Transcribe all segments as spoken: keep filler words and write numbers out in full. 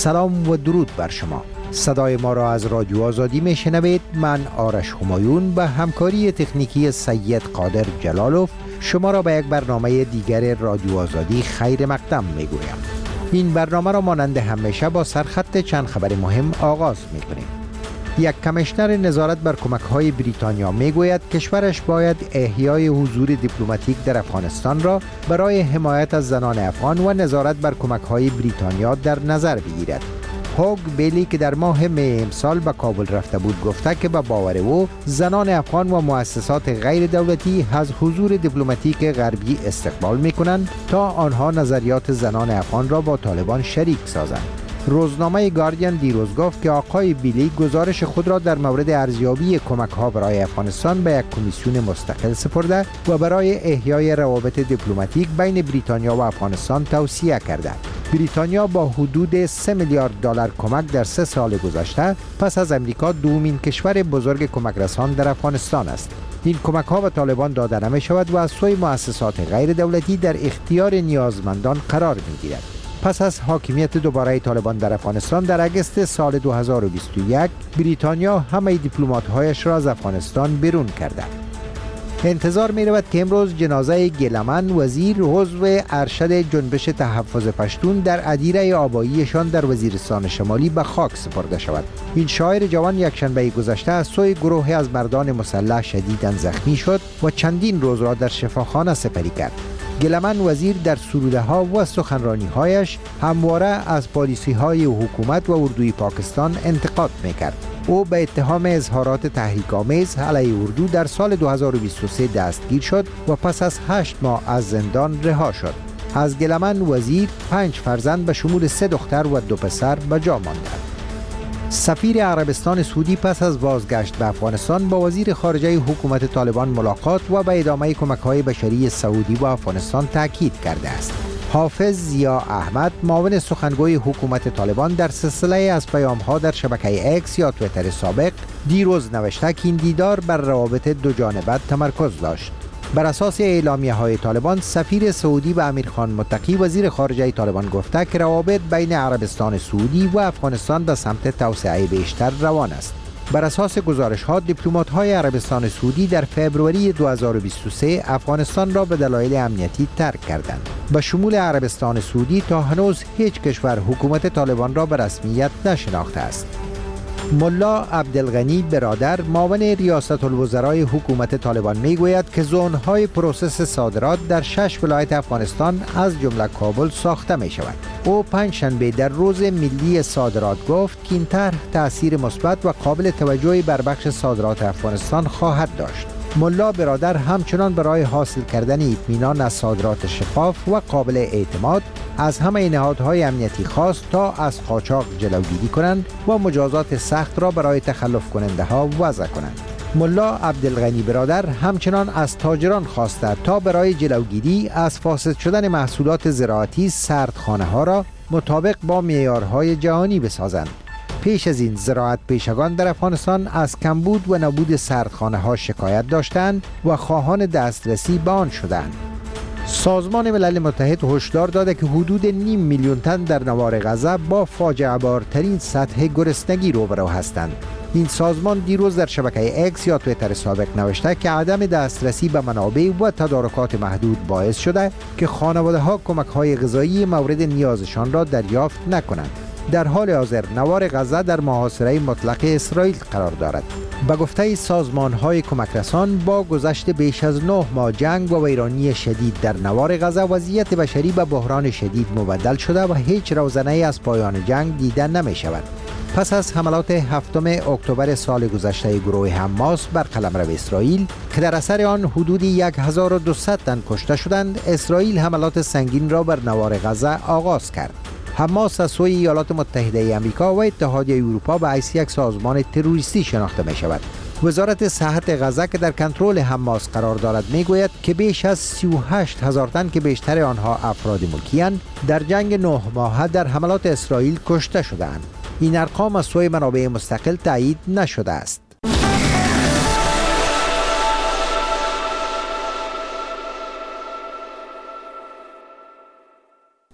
سلام و درود بر شما. صدای ما را از رادیو آزادی میشنوید. من آرش همایون به همکاری تکنیکی سید قادر جلالوف شما را به یک برنامه دیگر رادیو آزادی خیر مقدم میگویم. این برنامه را مانند همیشه با سرخط چند خبر مهم آغاز میکنیم. یک کمیشنر نظارت بر کمک‌های بریتانیا میگوید کشورش باید احیای حضور دیپلماتیک در افغانستان را برای حمایت از زنان افغان و نظارت بر کمک‌های بریتانیا در نظر بگیرد. هوگ بیلی که در ماه می امسال به کابل رفته بود گفته که به باور او زنان افغان و مؤسسات غیر دولتی از حضور دیپلماتیک غربی استقبال می‌کنند تا آنها نظریات زنان افغان را با طالبان شریک سازند. روزنامه گاردین دیروز گفت که آقای بیلی گزارش خود را در مورد ارزیابی کمک‌ها برای افغانستان به یک کمیسیون مستقل سپرده و برای احیای روابط دیپلماتیک بین بریتانیا و افغانستان توصیه کرده. بریتانیا با حدود سه میلیارد دلار کمک در سه سال گذشته پس از امریکا دومین کشور بزرگ کمک رسان در افغانستان است. این کمک‌ها به طالبان داده نمی شود و از سوی مؤسسات غیر دولتی در اختیار نیازمندان قرار می‌گیرد. پس از حاکمیت دوباره طالبان در افغانستان در اگست سال دو هزار و بیست و یک بریتانیا همه دیپلمات‌هایش را از افغانستان بیرون کرده. انتظار می رود که امروز جنازه گیلمن وزیر عضو ارشد جنبش تحفظ پشتون در ادیره آباییشان در وزیرستان شمالی به خاک سپرده شود. این شاعر جوان یکشنبه گذشته از سوی گروهی از مردان مسلح شدیداً زخمی شد و چندین روز را در شفاخانه سپری کرد. گیلمن وزیر در سروده ها و سخنرانی هایش همواره از پالیسی های حکومت و اردوی پاکستان انتقاد میکرد. او به اتهام اظهارات تحریک‌آمیز علیه اردو در سال دو هزار و بیست و سه دستگیر شد و پس از هشت ماه از زندان رها شد. از گیلمن وزیر پنج فرزند به شمول سه دختر و دو پسر به جا ماندند. سفیر عربستان سعودی پس از بازگشت به افغانستان با وزیر خارجه حکومت طالبان ملاقات و به ادامه کمک‌های بشری سعودی و افغانستان تاکید کرده است. حافظ ضیا احمد معاون سخنگوی حکومت طالبان در سلسله از پیام‌ها در شبکه اکس یا توییتر سابق دیروز نوشته که این دیدار بر روابط دو جانبه تمرکز داشت. بر اساس اعلامیه‌های طالبان سفیر سعودی و امیرخان متقی وزیر خارجه طالبان گفته که روابط بین عربستان سعودی و افغانستان به سمت توسعه بیشتر روان است. بر اساس گزارش‌ها دیپلمات‌های عربستان سعودی در فوریه دو هزار و بیست و سه افغانستان را به دلایل امنیتی ترک کردند. به شمول عربستان سعودی تا هنوز هیچ کشور حکومت طالبان را به رسمیت نشناخته است. ملا عبدالغنی برادر معاون ریاست الوزرای حکومت طالبان میگوید که زون‌های پروسس صادرات در شش ولایت افغانستان از جمله کابل ساخته می شود. او پنجشنبه در روز ملی صادرات گفت که این طرح تأثیر مثبت و قابل توجهی بر بخش صادرات افغانستان خواهد داشت. ملا برادر همچنان برای حاصل کردن اطمینان از صادرات شفاف و قابل اعتماد از همه نهادهای امنیتی خواست تا از قاچاق جلوگیری کنند و مجازات سخت را برای تخلف کننده ها وضع کنند. ملا عبدالغنی برادر همچنان از تاجران خواسته تا برای جلوگیری از فاسد شدن محصولات زراعتی سردخانه ها را مطابق با معیارهای جهانی بسازند. پیش از این زراعت پیشگان در افغانستان از کمبود و نبود سردخانه ها شکایت داشتند و خواهان دسترسی به آن شدند. سازمان ملل متحد هشدار داده که حدود نیم میلیون تن در نوار غزه با فاجعه بارترین سطح گرسنگی روبرو هستند. این سازمان دیروز در شبکه اکس یا توییتر سابق نوشته که عدم دسترسی به منابع و تدارکات محدود باعث شده که خانواده ها کمک های غذایی مورد نیازشان را دریافت نکنند. در حال حاضر نوار غزه در محاصره مطلق اسرائیل قرار دارد. به گفته سازمان‌های کمک رسان با گذشت بیش از نه ماه جنگ و ویرانی شدید در نوار غزه وضعیت بشری به بحران شدید مبدل شده و هیچ روزنه از پایان جنگ دیده نمی شود. پس از حملات هفتم اکتبر سال گذشته گروه حماس بر قلمرو اسرائیل که در اثر آن حدود هزار و دویست تن کشته شدند، اسرائیل حملات سنگین را بر نوار غزه آغاز کرد. حماس از سوی ایالات متحده آمریکا و اتحادیه اروپا به حیث یک سازمان تروریستی شناخته می شود. وزارت صحت غزه که در کنترل حماس قرار دارد میگوید که بیش از سی و هشت هزار تن که بیشتر آنها افراد ملکی‌اند در جنگ نه ماهه در حملات اسرائیل کشته شده‌اند. این ارقام از سوی منابع مستقل تایید نشده است.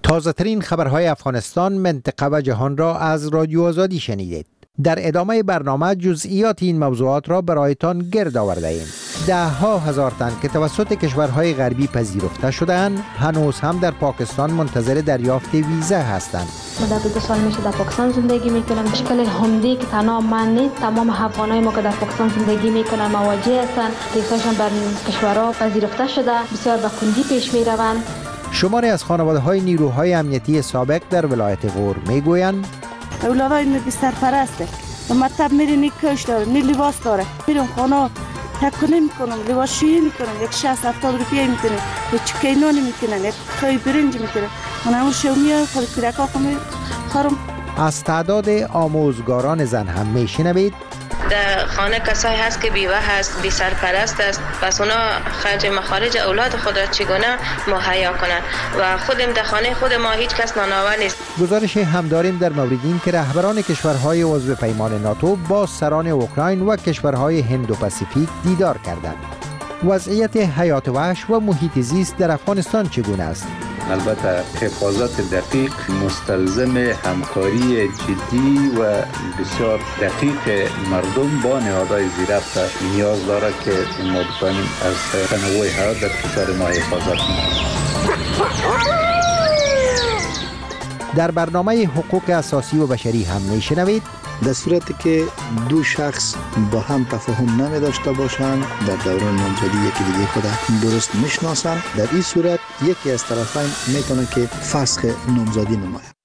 تازه ترین خبرهای افغانستان، منطقه و جهان را از رادیو آزادی شنیدید. در ادامه برنامه جزئیات این موضوعات را برایتان گرد آورده ایم. ده ها هزار تن که توسط کشورهای غربی پذیرفته شدند هنوز هم در پاکستان منتظر دریافت ویزا هستند. من در دو سال میشه در پاکستان زندگی میکنم. مشکل همدی که تنها من نیست، تمام افغانای ما که در پاکستان زندگی میکنن مواجه هستند. کیساشون بر کشورها پذیرفته شده، بسیار به کندی پیش میروند. شماری از خانواده‌های نیروهای امنیتی سابق در ولایت غور میگویند اولادای می سرپرسته و مطب میری نی کش داره، نی لباس داره، میرم خانه تکنه میکنم، لباس شویی میکنم، یک شصت هفتاد روپیه میتونه، یک چکه نانی میکنم، یک خواهی برنج میکنم. من همون شو میام خود پیرکا خورم. از تعداد آموزگاران زن هم میشنوید در خانه کسایی هست که بیوه هست، بی سرپرست است، پس اونا خرج مخارج اولاد خود را چگونه مهیا کنند و خودم در خانه خود ما هیچ کس نانآور نیست. گزارش هم داریم در مورد این که رهبران کشورهای عضو پیمان ناتو با سران اوکراین و کشورهای هند و پاسیفیک دیدار کردند. وضعیت حیات وحش و محیط زیست در افغانستان چگونه است؟ البته حفاظت دقیق مستلزم همکاری جدی و بسیار دقیق مردم با نهادهای زیرربط نیاز دارد که ما بتوانیم از تنوع حیات در کشور ما حفاظت کنیم. در برنامه حقوق اساسی و بشری هم میشنوید در صورتی که دو شخص با هم تفاهم نمی داشته باشند در دوران نامزدی یکی دیگه خود درست میشناسند، در این صورت یکی از طرفین میتونه که فسخ نامزدی نماید.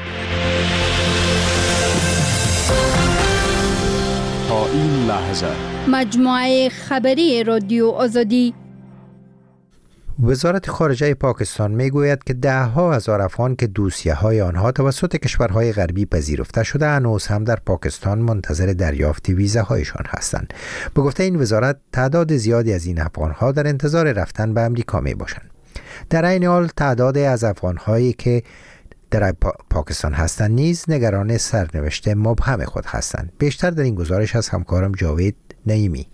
تا این لحظه مجموعه خبری رادیو آزادی. وزارت خارجه پاکستان میگوید که ده ها هزار افغان که دوسیه های آنها توسط کشورهای غربی پذیرفته شده هنوز هم در پاکستان منتظر دریافت ویزاهایشان هستند. به گفته این وزارت تعداد زیادی از این افغانها در انتظار رفتن به امریکا می باشند. در این حال تعداد از افغانهایی که در پا... پاکستان هستند نیز نگران سرنوشت مبهم خود هستند. بیشتر در این گزارش از همکارم جاوید نعیمی.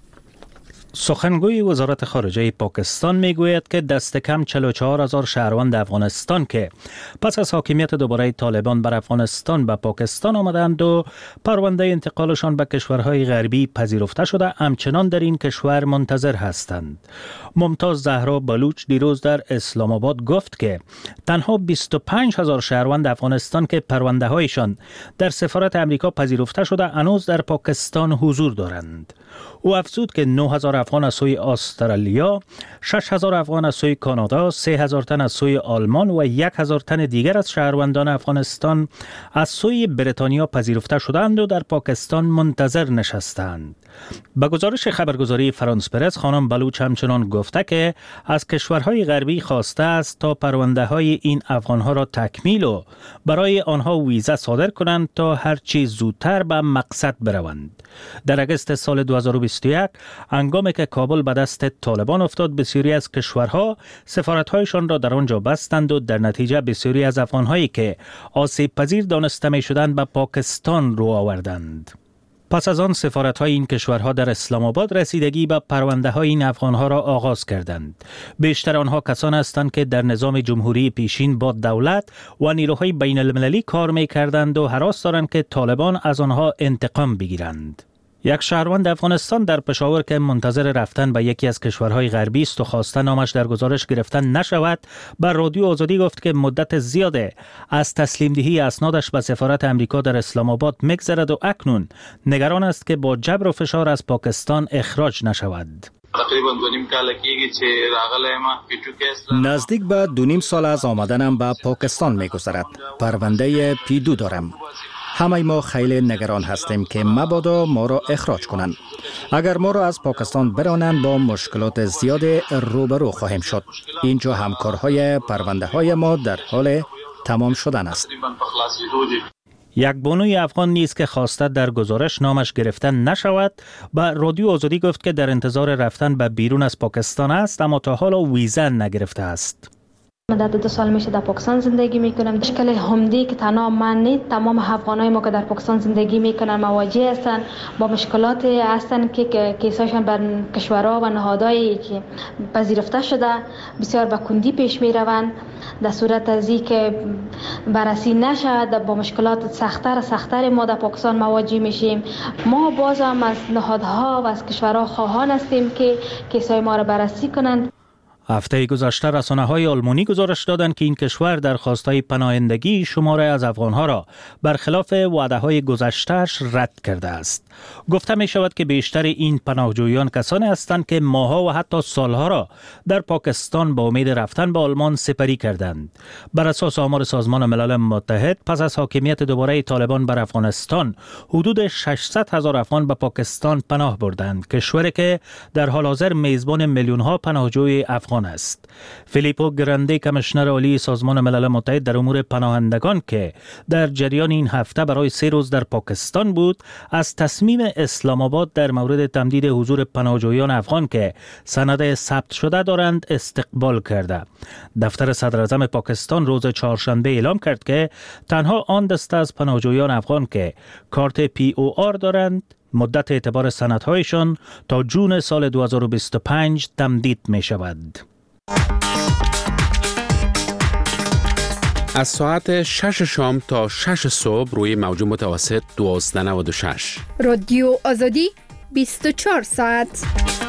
سخنگوی وزارت خارجه پاکستان میگوید که دست کم چهل و چهار هزار شهروند افغانستان که پس از حاکمیت دوباره طالبان بر افغانستان به پاکستان آمدند و پرونده انتقالشان به کشورهای غربی پذیرفته شده همچنان در این کشور منتظر هستند. ممتاز زهرا بلوچ دیروز در اسلام آباد گفت که تنها بیست و پنج هزار شهروند افغانستان که پرونده هایشان در سفارت امریکا پذیرفته شده هنوز در پاکستان حضور دارند. او افزود که نه هزار افغان از سوی استرالیا، شش هزار افغان از سوی کانادا، سه هزار تن از سوی آلمان و یک هزار تن دیگر از شهروندان افغانستان از سوی بریتانیا پذیرفته شدند و در پاکستان منتظر نشستند. با گزارش خبرگزاری فرانس پرس، خانم بلوچ همچنان گفته که از کشورهای غربی خواسته است تا پرونده های این افغانها را تکمیل و برای آنها ویزا صادر کنند تا هر چیز زودتر به مقصد بروند. در اگست سال دو هزار و بیست و یک هنگامی که کابل به دست طالبان افتاد، بسیاری از کشورها سفارت‌هایشان را در آنجا بستند و در نتیجه بسیاری از افغان‌هایی که آسیب پذیر دانسته می‌شدند به پاکستان رو آوردند. پس از آن سفارت‌های این کشورها در اسلام آباد رسیدگی به پرونده‌های این افغان‌ها را آغاز کردند. بیشتر آنها کسان هستند که در نظام جمهوری پیشین با دولت و نیروهای بین المللی کار می‌کردند و هراس دارند که طالبان از آنها انتقام بگیرند. یک شهروند افغانستان در پشاور که منتظر رفتن به یکی از کشورهای غربی است و خواسته نامش در گزارش گرفتن نشود، بر رادیو آزادی گفت که مدت زیاده از تسلیم دهی اسنادش به سفارت امریکا در اسلام آباد می‌گذرد و اکنون نگران است که با جبر و فشار از پاکستان اخراج نشود. تقریبا دو نیم کال کېږي چې راغلی ما پیټوکې نزدیک به دو نیم سال از آمدنم به پاکستان می‌گذرد. پرونده پیدو دارم. همه ما خیلی نگران هستیم که مبادا ما را اخراج کنند. اگر ما را از پاکستان برانند با مشکلات زیاد روبرو خواهیم شد. اینجا همکارهای پرونده های ما در حال تمام شدن است. یک بانوی افغان نیز که خواسته در گزارش نامش گرفتن نشود، به رادیو آزادی گفت که در انتظار رفتن به بیرون از پاکستان است اما تا حالا ویزا نگرفته است. مدت دو سال میشه در پاکستان زندگی میکنم. مشکل همدی که تنها من نیست، تمام افغانای ما که در پاکستان زندگی میکنن مواجه هستن با مشکلات هستن که کیساشون بر کشورها و نهادهایی که پذیرفته شده بسیار به کندی پیش میروند. در صورت از اینکه بررسی نشه با مشکلات سخت‌تر سخت‌تر ما در پاکستان مواجه میشیم. ما باز هم از نهادها و از کشورها خواهان هستیم که کیسای ما را بررسی کنند. هفته گذشته رسانه‌های آلمانی گزارش دادند که این کشور درخواست‌های پناهندگی شماری از افغان‌ها را برخلاف وعده‌های گذشته‌اش رد کرده است. گفته می‌شود که بیشتر این پناهجویان کسانی هستند که ماه‌ها و حتی سال‌ها را در پاکستان با امید رفتن به آلمان سپری کردند. بر اساس آمار سازمان ملل متحد، پس از حاکمیت دوباره طالبان بر افغانستان، حدود ششصد هزار افغان به پاکستان پناه بردند، کشوری که در حال حاضر میزبان میلیون‌ها پناهجوی افغان است. فیلیپو گرانده، کمیشنر عالی سازمان ملل متحد در امور پناهندگان که در جریان این هفته برای سه روز در پاکستان بود، از تصمیم اسلام آباد در مورد تمدید حضور پناهجویان افغان که سند ثبت شده دارند استقبال کرده. دفتر صدر اعظم پاکستان روز چهارشنبه اعلام کرد که تنها آن دسته از پناهجویان افغان که کارت پی او آر دارند مدت اعتبار سندهایشان تا جون سال دو هزار و بیست و پنج تمدید می شود. از ساعت شش شام تا شش صبح روی موج متوسط دوازده نود و شش. رادیو آزادی بیست و چهار ساعت.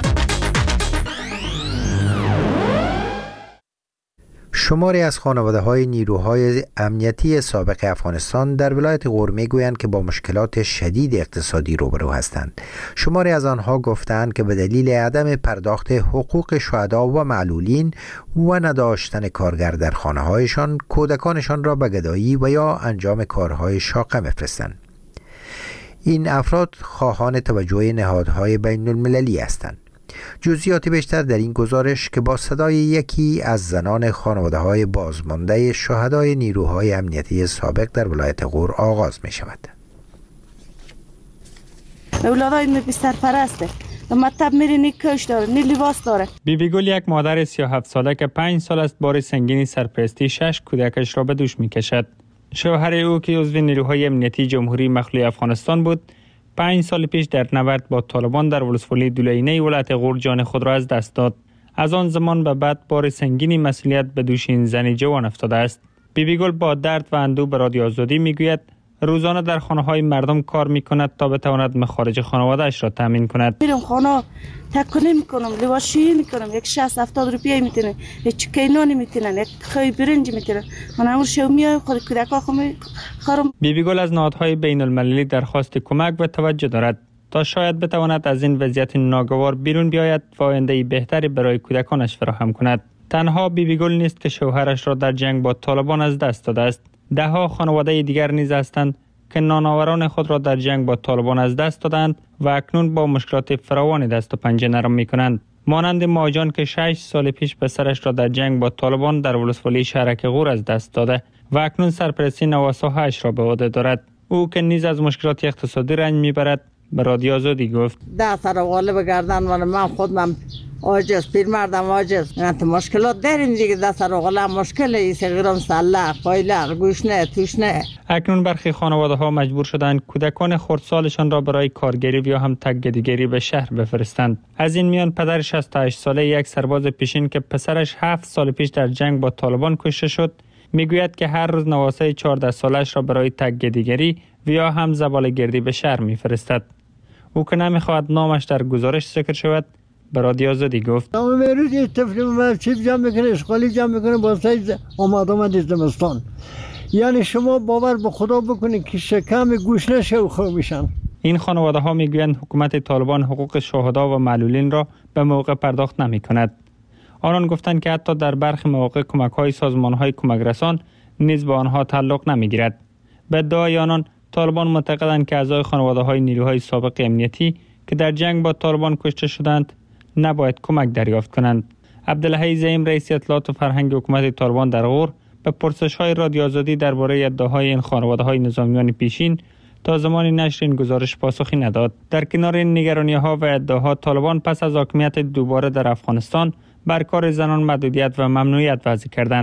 شماری از خانواده‌های نیروهای امنیتی سابق افغانستان در ولایت غور می‌گویند که با مشکلات شدید اقتصادی روبرو هستند. شماری از آنها گفتند که به دلیل عدم پرداخت حقوق شهدا و معلولین و نداشتن کارگر در خانه‌هایشان، کودکانشان را به گدایی و یا انجام کارهای شاقه می‌فرستند. این افراد خواهان توجه نهادهای بین المللی هستند. جزئیات بیشتر در این گزارش که با صدای یکی از زنان خانواده‌های بازمانده شهدای نیروهای امنیتی سابق در ولایت غور آغاز می شود. اولادای می بی سرپرسته، مطب میره نی کش داره، نی لباس داره. بی بی گل یک مادر سی و هفت ساله که پنج سال است بار سنگین سرپرستی شش کودکش را به دوش می کشد. شوهر او که عضو نیروهای امنیتی جمهوری مخلوع افغانستان بود، پنج سال پیش در نبرد با طالبان در ولسوالی دولینه ولایت غور جان خود را از دست داد. از آن زمان به بعد بار سنگینی مسئولیت به دوش این زن جوان افتاده است. بی بی گل با درد و اندوه به رادیو آزادی میگوید روزانه در خانه های مردم کار میکند تا بتواند مخارج خانواده اش را تامین کند. میرم خانه تکنه میکنم، لباسشویی میکنم، یک شصت هفتاد روپیه میتونه، یک چکه نانی میتونن، یک خوی برنج میتونن. من امروز شو میایم خود کودکا خورم. بی بی گل از نهادهای بین المللی درخواست کمک و توجه دارد تا شاید بتواند از این وضعیت ناگوار بیرون بیاید و آینده بهتری برای کودکانش فراهم کند. تنها بی بی گل نیست که شوهرش را در جنگ با طالبان از دست داده است. ده ها خانواده دیگر نیز هستند که نانآوران خود را در جنگ با طالبان از دست دادند و اکنون با مشکلات فراوانی دست و پنجه نرم می‌کنند. مانند ماجان که شش سال پیش پسرش را در جنگ با طالبان در ولسوالی شهرک غور از دست داده و اکنون سرپرستی نواساهایش را به عهده دارد. او که نیز از مشکلات اقتصادی رنج می‌برد به رادیو آزادی گفت: ده سر غالب گردن من من خودم عاجز، پیرمردم عاجز، انت مشکلات داریم دیگه. در سر غالب مشکل ایست غیرم سله فایله گوشنه توشنه. اکنون برخی خانواده ها مجبور شدند کودکان خردسالشان را برای کارگری یا هم تگدیگری به شهر بفرستند. از این میان پدر شصت و هشت ساله یک سرباز پیشین که پسرش هفت سال پیش در جنگ با طالبان کشته شد میگوید که هر روز نواسه چهارده سالش را برای تگدیگری یا هم زباله‌گردی به شهر میفرستد. او که نمیخواهد نامش در گزارش ذکر شود به رادیو آزادی گفت: تمام روز این طفل من چیز جمع میکنه، اشغالی جمع میکنه با سایز آمد آمد زمستان. یعنی شما باور به خدا بکنید که شکم گوش نشه و خوب میشن. این خانواده ها میگویند حکومت طالبان حقوق شهدا و معلولین را به موقع پرداخت نمی کند. آنان گفتند که حتی در برخی مواقع کمک های سازمان های کمک رسان نیز به آنها تعلق نمی گیرد. به ادعای آنان طالبان معتقدند که اعضای خانواده های نیروهای سابق امنیتی که در جنگ با طالبان کشته شدند نباید کمک دریافت کنند. عبدالحی زعیم رئیس اطلاعات و فرهنگ حکومت طالبان در غور به پرسش‌های رادیو آزادی درباره ادعاهای این خانواده‌های نظامیان پیشین تا زمان نشر این گزارش پاسخی نداد. در کنار این نگرانی‌ها و ادعاها، طالبان پس از حاکمیت دوباره در افغانستان بر کار زنان محدودیت و ممنوعیت وضع کردند.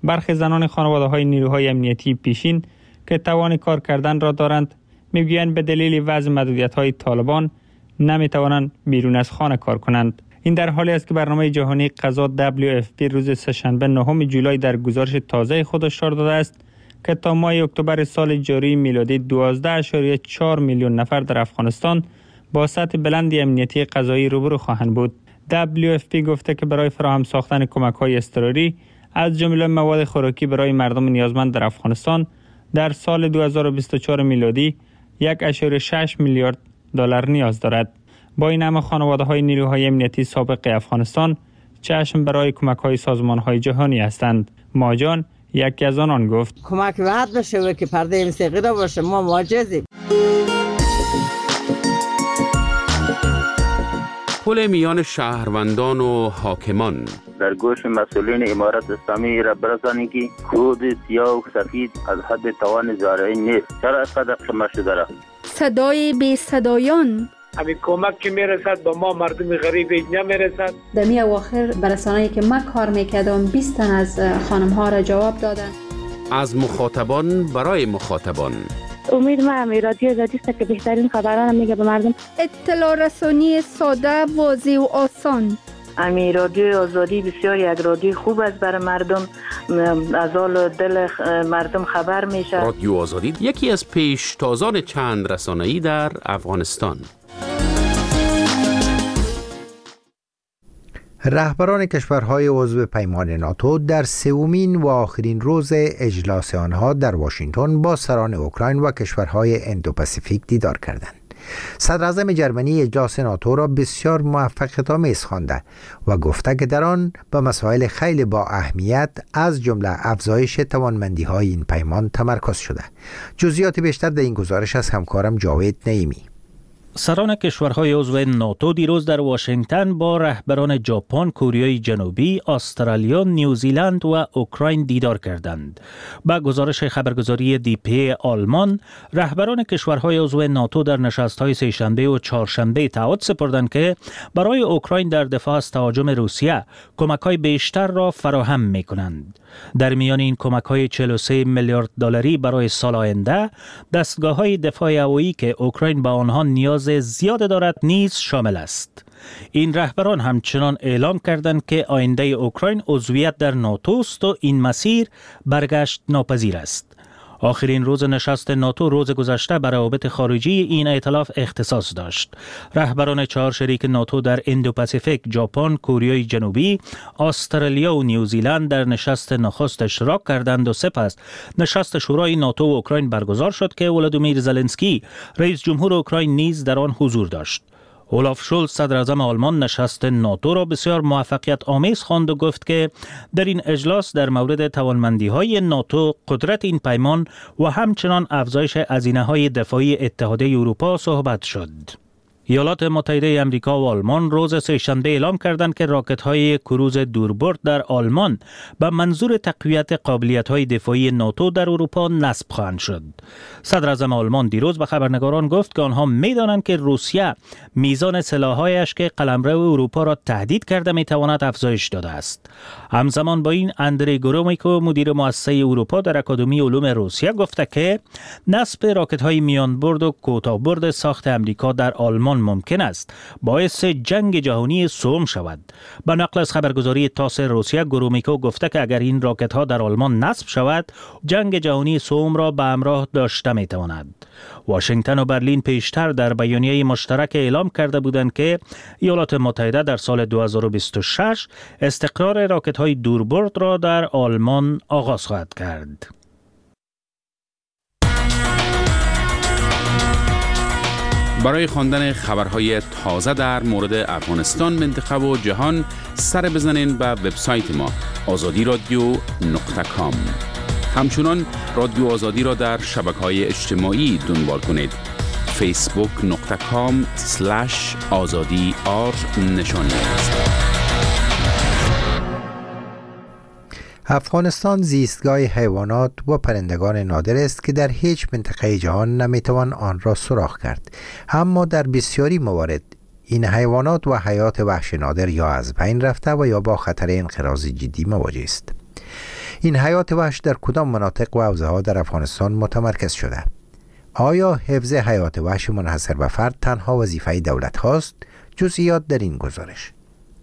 برخی زنان خانواده‌های نیروهای امنیتی پیشین که توان کار کردن را دارند میگویند به دلیل وضع محدودیت‌های طالبان نمیتوانند بیرون از خانه کار کنند. این در حالی است که برنامه جهانی غذا دبلیو اف پی روز سه‌شنبه نهم جولای در گزارش تازه خود هشدار داده است که تا ماه اکتبر سال جاری میلادی دوازده ممیز چهار میلیون نفر در افغانستان با سطح بلندی امنیتی غذایی روبرو خواهند بود. دبلیو اف پی گفته که برای فراهم ساختن کمک‌های اضطراری از جمله مواد خوراکی برای مردم نیازمند در افغانستان در سال دو هزار و بیست و چهار میلادی یک ممیز شش میلیارد دلار نیاز دارد. با این همه خانواده‌های نیروهای امنیتی سابق افغانستان چشم برای کمک‌های سازمان‌های جهانی هستند. ماجان یکی از آنان گفت کمک وعد بشه و که پرده موسیقی باشه، ما معجزیم. پل میان شهروندان و حاکمان در گوش مسئولین امارت اسلامی را برسانید که کود سیاه و سفید از حد توان زارعی نیست. چرا اینقدر شما شده را؟ صدای بی صدایان همین کمک که میرسد با ما مردم غریب نمیرسد. در می اواخر برسانه‌ای که من کار میکردم بیست تن از خانم ها را جواب دادن. از مخاطبان برای مخاطبان. امید ما رادیو آزادی است که بهترین خبران میگه به مردم. اطلاع رسانی ساده، واضح و آسان. امی رادیو آزادی بسیار یک رادیو خوب است برای مردم، از حال دل مردم خبر میشه. رادیو آزادی یکی از پیشتازان چند رسانه‌ای در افغانستان. رهبران کشورهای عضو پیمان ناتو در سومین و آخرین روز اجلاس آنها در واشنگتن با سران اوکراین و کشورهای اندوپاسیفیک دیدار کردند. صدراعظم جرمنی اجلاس ناتو را بسیار موفقیت‌آمیز خوانده و گفته که در آن به مسائل خیلی با اهمیت از جمله افزایش توانمندی‌های این پیمان تمرکز شده. جزئیات بیشتر در این گزارش از همکارم جاوید نعیمی. سران کشورهای عضو ناتو دیروز در واشنگتن با رهبران ژاپن، کره جنوبی، استرالیا، نیوزیلند و اوکراین دیدار کردند. با گزارش خبرگزاری دی پی آلمان، رهبران کشورهای عضو ناتو در نشست‌های سه‌شنبه و چهارشنبه تعهد سپردند که برای اوکراین در دفاع از تهاجم روسیه کمک‌های بیشتر را فراهم می‌کنند. در میان این کمک‌های چهل و سه میلیارد دلاری برای سال آینده، دستگاه‌های دفاع هوایی که اوکراین به آنها نیاز زیاد دارد نیز شامل است. این رهبران همچنان اعلام کردند که آینده اوکراین عضویت در ناتو است و این مسیر برگشت ناپذیر است. آخرین روز نشست ناتو روز گذشته بر روابط خارجی این ائتلاف اختصاص داشت. رهبران چهار شریک ناتو در اندوپاسیفیک، ژاپن، کره جنوبی، استرالیا و نیوزیلند در نشست نخست اشتراک کردند و سپس نشست شورای ناتو و اوکراین برگزار شد که ولادیمیر زلنسکی رئیس جمهور اوکراین نیز در آن حضور داشت. اولاف شولز صدر اعظم آلمان نشست ناتو را بسیار موفقیت آمیز خواند و گفت که در این اجلاس در مورد توانمندی‌های ناتو، قدرت این پیمان و همچنان افزایش هزینه‌های دفاعی اتحادیه اروپا صحبت شد. ایالات متحده آمریکا و آلمان روز سه‌شنبه اعلام کردند که راکت‌های کروز دوربرد در آلمان به منظور تقویت قابلیت‌های دفاعی ناتو در اروپا نصب خواهند شد. صدر اعظم آلمان دیروز به خبرنگاران گفت که آنها می‌دانند که روسیه میزان سلاح‌هایش که قلمرو اروپا را تهدید کرده می‌تواند افزایش داده است. همزمان با این اندری گرومیکو مدیر مؤسسه اروپا در اکادمی علوم روسیه گفته که نصب راکت‌های میانبرد و کوتاه‌برد ساخت آمریکا در آلمان ممکن است باعث جنگ جهانی سوم شود. به نقل از خبرگزاری تاس روسیه، گرومیکو گفته که اگر این راکت ها در آلمان نصب شود، جنگ جهانی سوم را به همراه داشته می تواند. واشنگتن و برلین پیشتر در بیانیه مشترک اعلام کرده بودند که ایالات متحده در سال دو هزار و بیست و شش استقرار راکت های دوربرد را در آلمان آغاز خواهد کرد. برای خواندن خبرهای تازه در مورد افغانستان، منطقه و جهان سر بزنین به وبسایت ما آزادی رادیو نقطه کام. همچنان رادیو آزادی را در شبکه‌های اجتماعی دنبال کنید. فیسبوک نقطه کام سلش آزادی آر نشانی است. افغانستان زیستگاه حیوانات و پرندگان نادر است که در هیچ منطقه جهان نمیتوان آن را سراغ کرد، اما در بسیاری موارد این حیوانات و حیات وحش نادر یا از بین رفته و یا با خطر انقراض جدی مواجه است. این حیات وحش در کدام مناطق و حوزه ها در افغانستان متمرکز شده؟ آیا حفظ حیات وحش منحصر به فرد تنها وظیفه دولت هاست؟ جزئیات در این گزارش.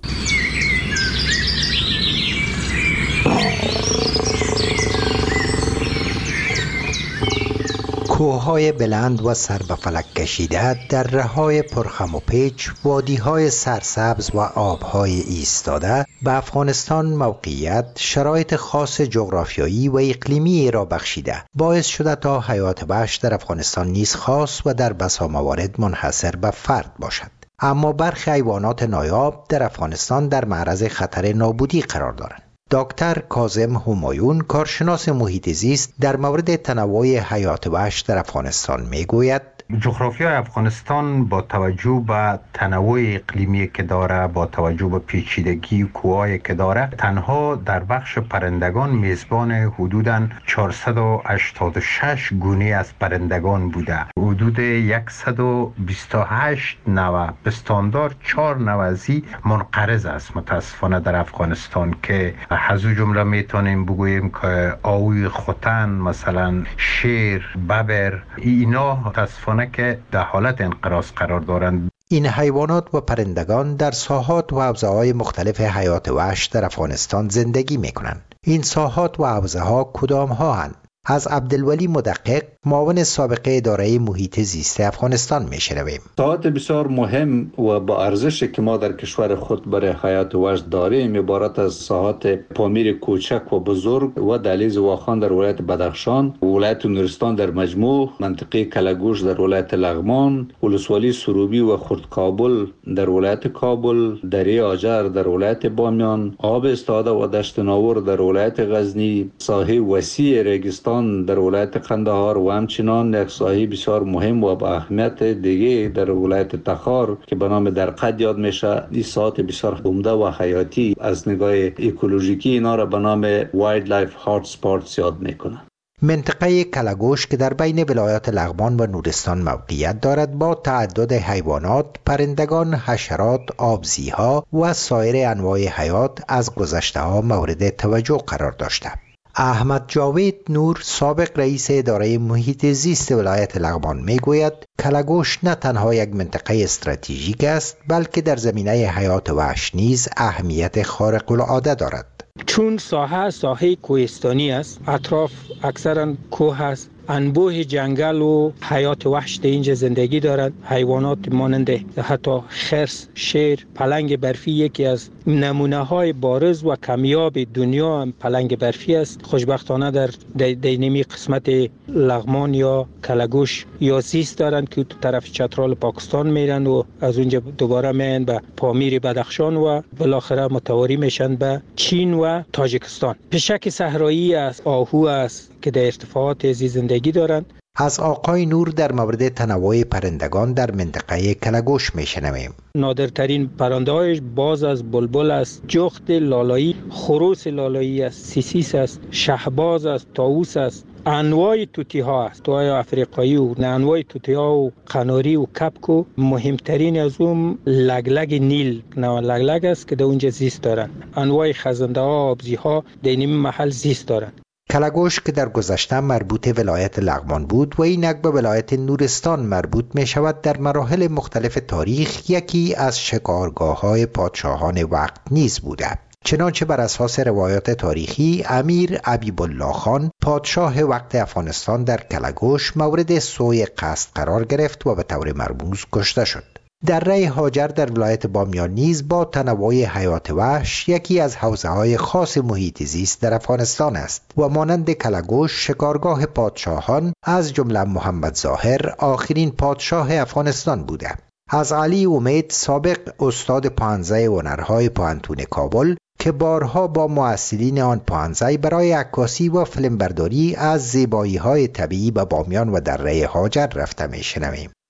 کوههای بلند و سر به فلک کشیده، دره‌های پرخم و پیچ، وادی‌های سرسبز و آب‌های ایستاده به افغانستان موقعیت، شرایط خاص جغرافیایی و اقلیمی را بخشیده باعث شده تا حیات وحش در افغانستان نیز خاص و در بسا موارد منحصر به فرد باشد. اما برخی حیوانات نایاب در افغانستان در معرض خطر نابودی قرار دارند. دکتر کاظم همایون، کارشناس محیط زیست، در مورد تنوع حیات وحش در افغانستان میگوید: جغرافیای افغانستان با توجه به تنوع اقلیمی که داره، با توجه به پیچیدگی کوهایی که داره، تنها در بخش پرندگان میزبان حدوداً چهارصد و هشتاد و شش گونه از پرندگان بوده. حدود صد و بیست و هشت نوع پستاندار، چهار نوع ازی منقرض است متاسفانه در افغانستان، که از او جمله میتونیم بگوییم که آوی خوتن، مثلا شیر، ببر، اینا متاسفانه که در حالت انقراض قرار دارند. این حیوانات و پرندگان در ساحات و حوزه‌های مختلف حیات وحش در افغانستان زندگی می‌کنند. این ساحات و حوزه‌ها کدام ها هستند؟ از عبدالولی مدقق، معاون سابق اداره محیط زیست افغانستان میشنویم. ساحات بسیار مهم و با ارزشی که ما در کشور خود برای حیات وحش داریم عبارت از ساحات پامیر کوچک و بزرگ و دهلیز واخان در ولایت بدخشان، ولایت نورستان در مجموع، منطقه کلگوش در ولایت لغمان، ولسوالی سروبی و خرد کابل در ولایت کابل، دره آجر در ولایت بامیان، آب استاده و دشت ناور در ولایت غزنی، ساحه وسیع ریگستان در ولایت قندهار و همچنان یک ساحه بسیار مهم و با اهمیت دیگه در ولایت تخار که به نام درقد یاد میشه. این ساحات بسیار عمده و حیاتی از نگاه اکولوژیکی اینا را به نام وایلد لایف هات اسپاتس یاد میکنه. منطقه کلگوش که در بین ولایات لغمان و نورستان موقعیت دارد با تعدد حیوانات، پرندگان، حشرات، آبزیها و سایر انواع حیات از گذشته‌ها مورد توجه قرار داشته. احمد جاوید نور، سابق رئیس اداره محیط زیست ولایت لغمان میگوید کلگوش نه تنها یک منطقه استراتژیک است بلکه در زمینه حیات وحش نیز اهمیت خارق العاده دارد. چون ساحه ساحه کوهستانی است، اطراف اکثرا کوه است، انبوه جنگل و حیات وحش در اینجا زندگی دارند. حیوانات مانند حتی خرس، شیر، پلنگ برفی یکی از نمونه های بارز و کمیاب دنیا هم پلنگ برفی است. خوشبختانه در دینمی قسمت لغمان یا کلگوش یا زیست دارند که تو طرف چترال پاکستان میرن و از اونجا دوباره میان به پامیر بدخشان و بالاخره متواری میشن به چین و تاجیکستان. پشک صحرایی است، آهو است که در ارتفاعات زی زندگی دارند. از آقای نور در مورد تنوع پرندگان در منطقه کلگوش میشنویم. نادرترین پرنده هایش باز از بلبل است، جغد لالایی، خروس لالایی است، سیسیس است، شهباز است، طاووس است. انواع توتی ها است، توتی افریقایی و انواع توتی ها و قناری و کپک و مهمترین از اون لگلگ نیل، نوع لگلگ است که در اونجا زیست دارند. انواع خزنده ها، آبزی ها در این محل زیست دارند. کلگوش که در گذشته مربوط ولایت لغمان بود و اینک به ولایت نورستان مربوط می شود، در مراحل مختلف تاریخ یکی از شکارگاه های پادشاهان وقت نیز بوده. چنانچه بر اساس روایات تاریخی امیر حبیب الله خان پادشاه وقت افغانستان در کلگوش مورد سوء قصد قرار گرفت و به طور مرموز کشته شد. دره هاجر در ولایت بامیان نیز با تنوع حیات وحش یکی از حوزه‌های خاص محیط زیست در افغانستان است و مانند کلگوش شکارگاه پادشاهان از جمله محمد ظاهر آخرین پادشاه افغانستان بوده. از علی امید، سابق استاد پانزه هنرهای پانتون کابل که بارها با مؤثرین آن پانزه برای عکاسی و فیلمبرداری از زیبایی‌های طبیعی به بامیان و دره هاجر رفته می‌شنویم.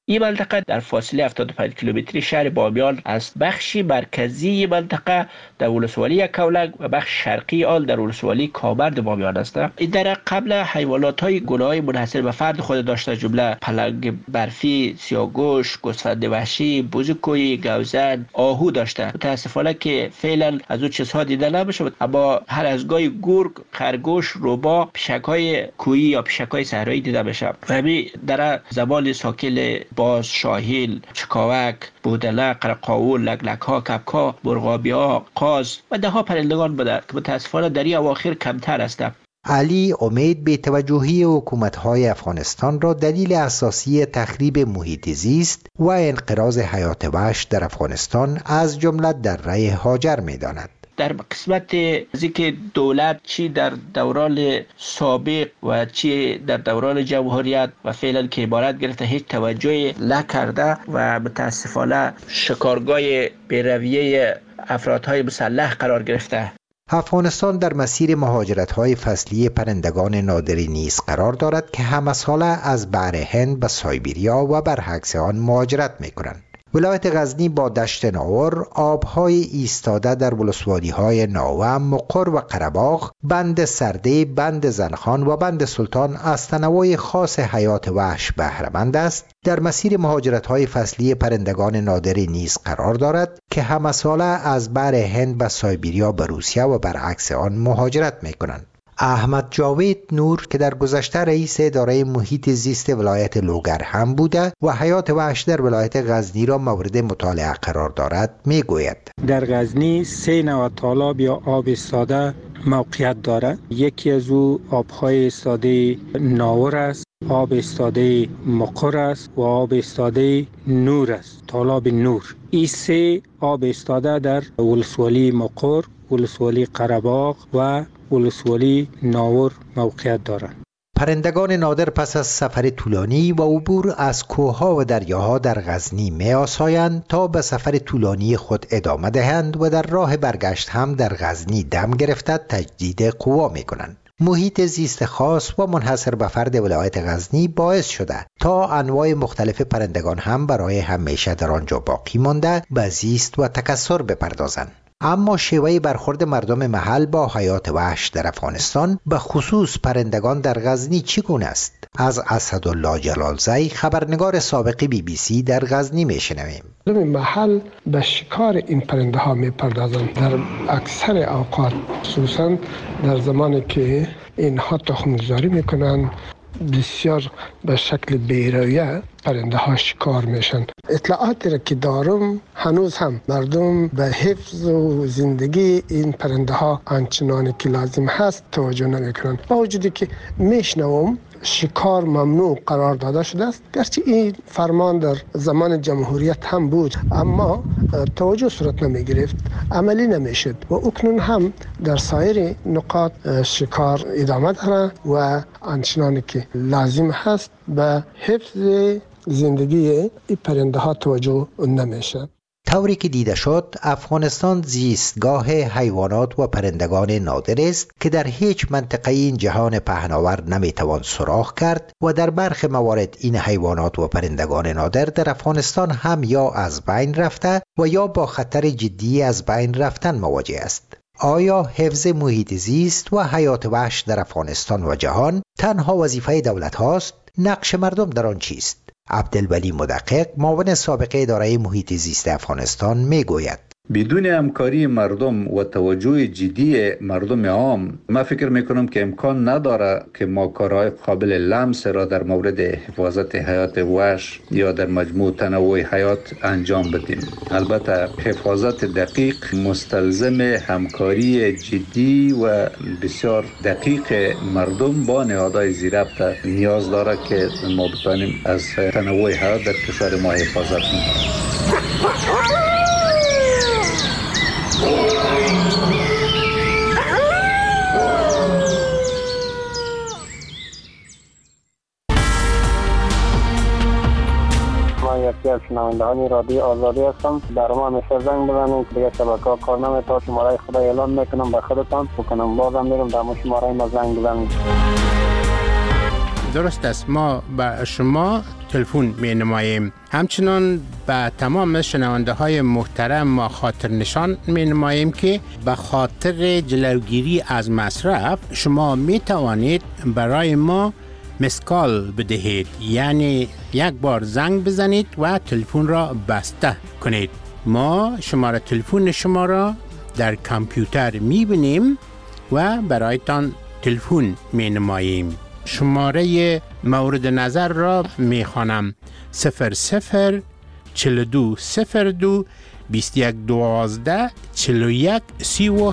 این منطقه در فاصله هفتاد و پنج کیلومتری شهر بامیان است. بخش مرکزی منطقه در ولسوالی کولک و بخش شرقی آن در ولسوالی کامرد بامیان است. این در قبل حیوانات های گونه‌های منحصر به فرد خود داشته، جمله پلنگ برفی، سیاه‌گوش، گوسفند وحشی، بزرگوی، گوزن، آهو داشته. متاسفانه که فعلا از اون چیزها دیده نمیشه، اما هر از گاهی گرگ، خرگوش، روبا، پیشک‌های کوهی یا پیشک‌های صحرایی دیده میشه. و همین در زبان ساکل باز، شاهین، چکاوک، بودله، قرقاول، لگلک‌ها، کبک‌ها، مرغابی‌ها، قاز و ده ها پرندگان بوده که متاسفانه در این اواخر کمتر است. علی امید به توجهی حکومت‌های افغانستان را دلیل اساسی تخریب محیط زیست و انقراض حیات وحش در افغانستان از جمله دره هاجر می‌داند. در قسمت از اینکه دولت چی در دوران سابق و چی در دوران جمهوریت و فعلا که عبارت گرفته هیچ توجهی نکرده و متاسفانه شکارگاه بی‌رویه افرادهای مسلح قرار گرفته. افغانستان در مسیر مهاجرت‌های فصلی پرندگان نادری نیز قرار دارد که همه ساله از بحر هند به سایبریا و برعکس آن مهاجرت می‌کنند. ولایت غزنی با دشت ناور، آبهای ایستاده در ولسوالی‌های ناوه، مقر و قره‌باغ، بند سرده، بند زنخان و بند سلطان از تنوع خاص حیات وحش بهره‌مند است. در مسیر مهاجرت‌های فصلی پرندگان نادری نیز قرار دارد که همه ساله از بحر هند به سایبریا به روسیه و برعکس آن مهاجرت می‌کنند. احمد جاوید نور که در گذشته رئیس اداره محیط زیست ولایت لوگر هم بوده و حیات وحش در ولایت غزنی را مورد مطالعه قرار دارد میگوید: در غزنی سه نوع تالاب یا آب ایستاده موقعیت دارد. یکی از او آبهای ایستاده ناور است، آب ایستاده مقر است و آب ایستاده نور است، تالاب نور. این سه آب ایستاده در ولسوالی مقر، ولسوالی قره‌باغ و ولسوالی ناور موقعیت دارند. پرندگان نادر پس از سفر طولانی و عبور از کوهها و دریاها در غزنی می آسایند تا به سفر طولانی خود ادامه دهند و در راه برگشت هم در غزنی دم گرفته تجدید قوا می کنند. محیط زیست خاص و منحصر به فرد ولایت غزنی باعث شده تا انواع مختلف پرندگان هم برای همیشه در آنجا باقی مانده به زیست و تکثر بپردازند. اما شیوه برخورد مردم محل با حیات وحش در افغانستان به خصوص پرندگان در غزنی چگونه است؟ از اسدالله جلالزی، خبرنگار سابق بی بی سی در غزنی میشنویم. مردم محل به شکار این پرنده ها میپردازند در اکثر اوقات، خصوصا در زمانی که اینها تخم‌گذاری میکنند. بسیار به شکل بی‌رویه پرنده ها شکار میشن. اطلاعاتی را که دارم هنوز هم مردم به حفظ و زندگی این پرنده ها آنچنانی که لازم هست توجه نمیکنن، با وجودی که میشنوم شکار ممنوع قرار داده شده است. گرچه این فرمان در زمان جمهوریت هم بود اما توجه صورت نمی گرفت، عملی نمی شد و اکنون هم در سایر نقاط شکار ادامه داره و آنچنانی که لازم هست به حفظ زندگی این پرنده ها توجه نمیشه. طوری که دیده شد افغانستان زیستگاه حیوانات و پرندگان نادر است که در هیچ منطقه این جهان پهناور نمیتوان سراغ کرد و در برخی موارد این حیوانات و پرندگان نادر در افغانستان هم یا از بین رفته و یا با خطر جدی از بین رفتن مواجه است. آیا حفظ محیط زیست و حیات وحش در افغانستان و جهان تنها وظیفه دولت هاست؟ نقش مردم در آن چیست؟ عبدالولی مدقق، معاون سابق اداره محیط زیست افغانستان میگوید: بدون همکاری مردم و توجه جدی مردم عام، ما فکر میکنم که امکان نداره که ما کارهای قابل لمس را در مورد حفاظت حیات وحش یا در مجموع تنوع حیات انجام بدیم. البته حفاظت دقیق مستلزم همکاری جدی و بسیار دقیق مردم با نهادهای زیربط نیاز داره که ما بتوانیم از تنوع حیات در کشور ما حفاظت کنیم. یکی از شنوندگان رادیو آزادی هستم. در ما همیشه زنگ بزنید که دیگه شبکه‌ها کار نمی‌کنه. شماره خدا اعلام میکنم به خودتان بکنم، بازم میرم در شماره ما زنگ بزنید. درست است، ما به شما تلفن می نماییم. همچنان به تمام شنونده های محترم ما خاطر نشان می نماییم که به خاطر جلوگیری از مصرف شما می توانید برای ما مسکال بدهید، یعنی یک بار زنگ بزنید و تلفن را بسته کنید. ما شماره تلفن شما را در کامپیوتر می بینیم و برایتان تلفن می نماییم. شماره مورد نظر را می خوانم: صفر صفر چهل و دو صفر دو بیست و یک دوازده چهل و یک سی و